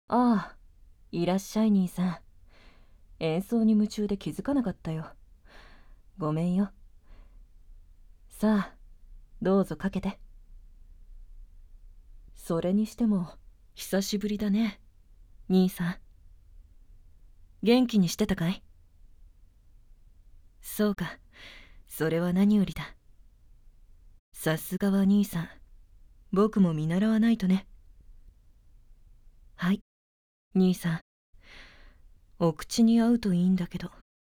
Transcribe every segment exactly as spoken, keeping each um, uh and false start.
ああ、いらっしゃい兄さん。演奏に夢中で気づかなかったよ。ごめんよ。さあ、どうぞかけて。それにしても、久しぶりだね、兄さん。元気にしてたかい？そうか、それは何よりだ。さすがは兄さん。僕も見習わないとね。はい、兄さん。お口に合うといいんだけど。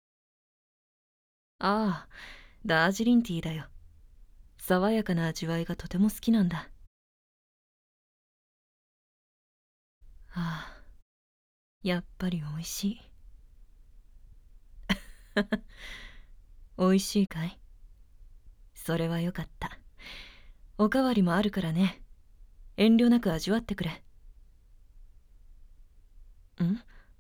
ああ、ダージリンティーだよ。爽やかな味わいがとても好きなんだ。ああ、やっぱり美味しい。美味しいかい？それはよかった。おかわりもあるからね。遠慮なく味わってくれ。ん？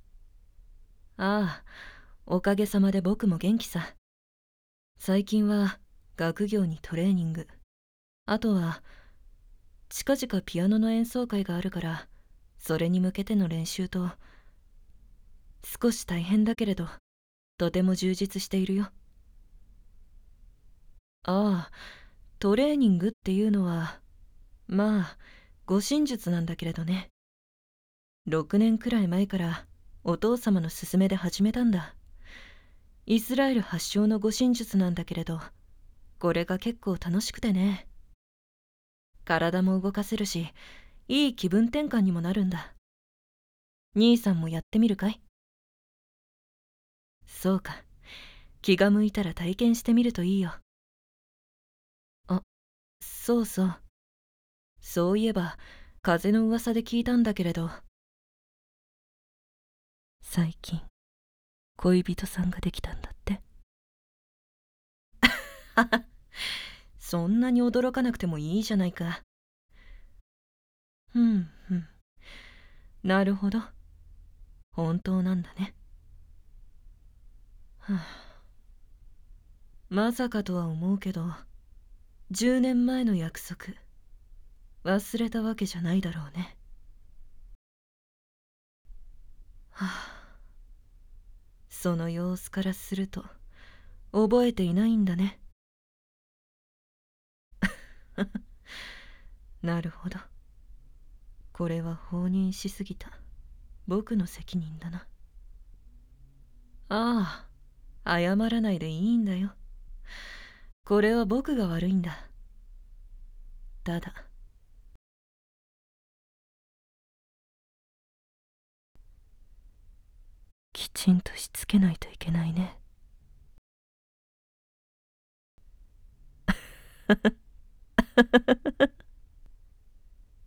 ああ、おかげさまで僕も元気さ。最近は学業にトレーニング。あとは近々ピアノの演奏会があるから、それに向けての練習と、少し大変だけれどとても充実しているよ。ああ、トレーニングっていうのはまあ護身術なんだけれどね。ろくねんくらい前からお父様の勧めで始めたんだ。イスラエル発祥の護身術なんだけれど、これが結構楽しくてね。体も動かせるし、いい気分転換にもなるんだ。兄さんもやってみるかい？そうか、気が向いたら体験してみるといいよ。あ、そうそう。そういえば風の噂で聞いたんだけれど、最近恋人さんができたんだって。そんなに驚かなくてもいいじゃないか。ふんふん。なるほど。本当なんだね。はあ、まさかとは思うけど、じゅうねんまえの約束忘れたわけじゃないだろうね。はあ、その様子からすると覚えていないんだね。なるほど。これは放任しすぎた僕の責任だな。ああ、謝らないでいいんだよ。これは僕が悪いんだ。ただきちんとしつけないといけないね。